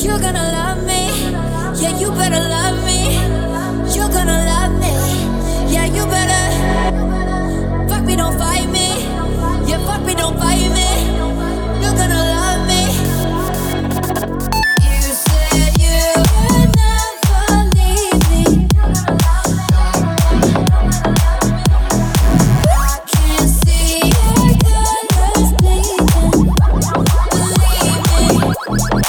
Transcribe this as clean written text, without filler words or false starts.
You're gonna love me. Yeah, you better love me. You're gonna love me. Yeah, you better. Fuck me, don't fight me. Yeah, fuck me, don't fight me. You're gonna love me. You said you would never leave me. I can't see your colors bleeding. Believe me.